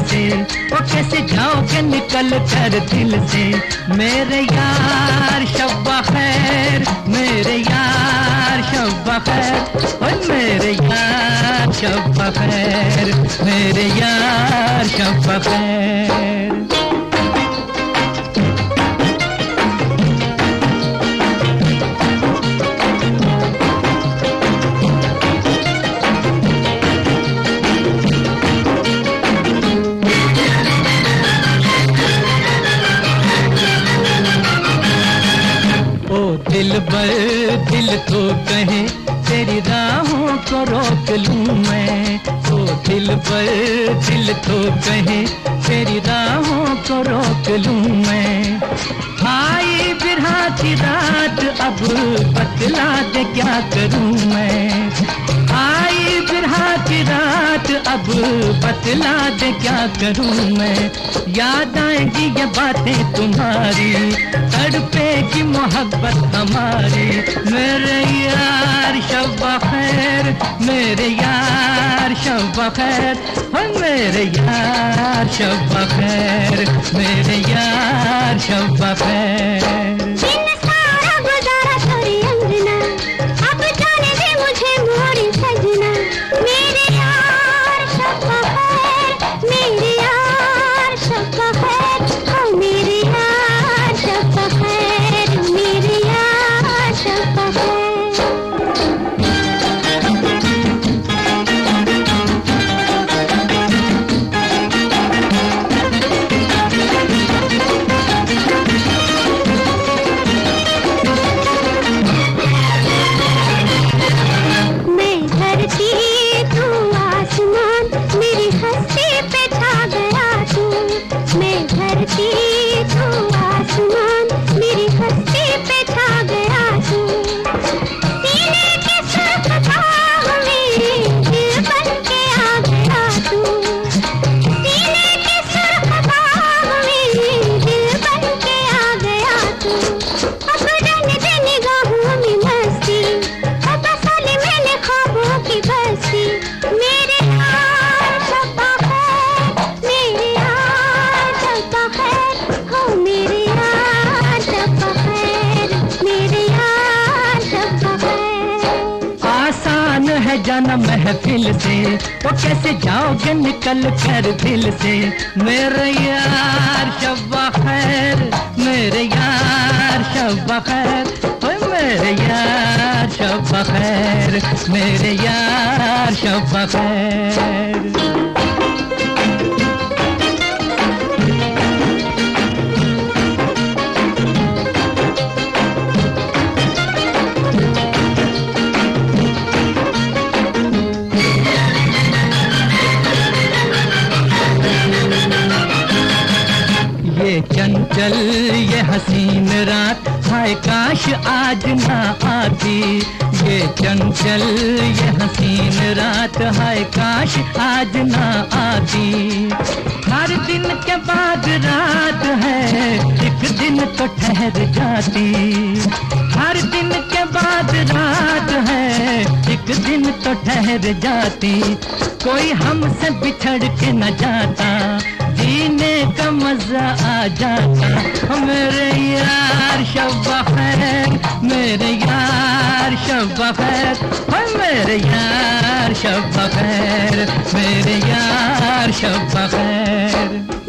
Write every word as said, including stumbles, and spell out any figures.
से, वो कैसे जाओगे निकल कर दिल से। मेरे यार शब खैर, मेरे यार शब खैर, ओए मेरे यार शब खैर, मेरे यार शब खैर। दिल बर दिल तो कहे तेरी राहों को रोक लूं मैं, ओ दिल बर दिल तो कहे तेरी राहों को रोक लूं मैं। आई बिरहा की रात अब बतला दे क्या करूं मैं, आई बिरहा की रात अब बतला दे क्या करूं मैं। याद आएगी ये बातें तुम्हारी, तड़पेगी मोहब्बत हमारी। मेरे यार शब खैर, मेरे यार शब खैर, हो मेरे यार शब खैर, मेरे यार शब खैर। जाना महफिल से, वो कैसे जाओगे निकल कर दिल से। मेरे यार शब खैर, मेरे यार शब खैर, ओए मेरे यार शब खैर, मेरे यार शब खैर। चंचल ये हसीन रात, हाय काश आज ना आती। ये चंचल ये हसीन रात, हाय काश आज ना आती। हर दिन के बाद रात है, एक दिन तो ठहर जाती। हर दिन के बाद रात है, एक दिन तो ठहर जाती। कोई हमसे बिछड़ के न जाता, जीने का मजा आ जाता। मेरे यार शब खैर, मेरे यार शब खैर, मेरे यार शब खैर, मेरे यार शब खैर।